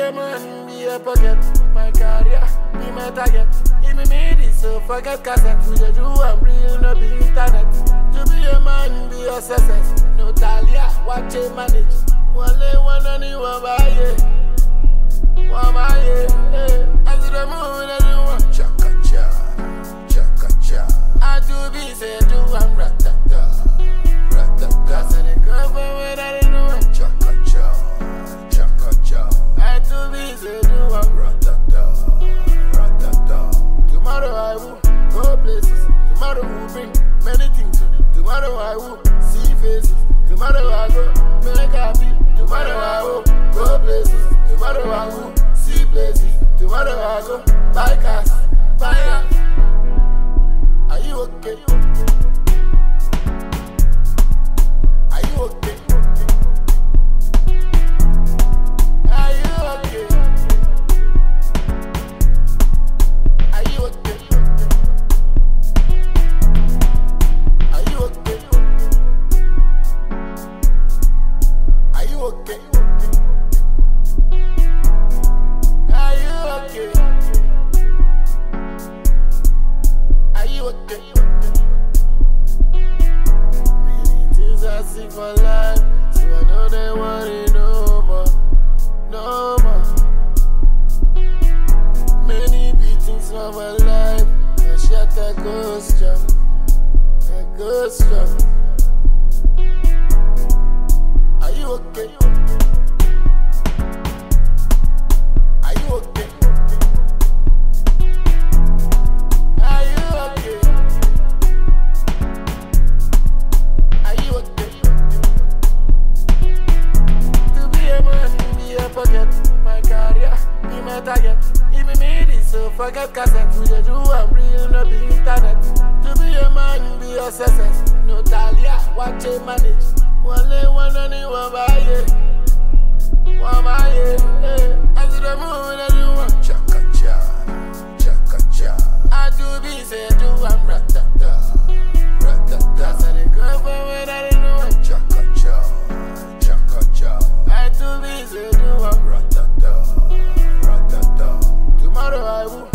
a man, be a pocket. My career, be my target. If me made it, so forget cassette. We just do I'm real, no be internet. To be a man, be a success. No Talia, watch it manage. One anyone buy it. One buy it. I see the moon, anyone. Chaka-cha, chaka-cha. I do be say do I'm ratata, ratata. I see the cover with anyone. Chaka-cha, chaka-cha. I do be say do I'm ratata, ratata. Tomorrow I will go places. Tomorrow will bring many things. Tomorrow I will see faces. Tomorrow I go make happy. Tomorrow I will go places. Tomorrow I will see places. Tomorrow I go buy cars, buy house. Are you okay? Are you okay? Are you okay? Are you okay? Are you okay? Are you okay? Are you okay? Are you okay? Many things I see for life, so I know they worry no more, no more. Many beatings of my life, I shut a ghost jump, a ghost jump. Are you okay? Are you okay? Are you okay? Are you okay? To be a man, be a pocket. My career, be my target. If me made it, so forget cassette. We just do I'm real, no be internet. To be a man, be a success. No Talia, watch it manage. One anyone buy it. One buy it. I see the moon, anyone. Chaka-cha, chaka-cha. I do be say do I'm ratata, ratata. I see the cover with anyone. Chaka-cha, chaka-cha. I do be say do I'm ratata, ratata. Tomorrow I will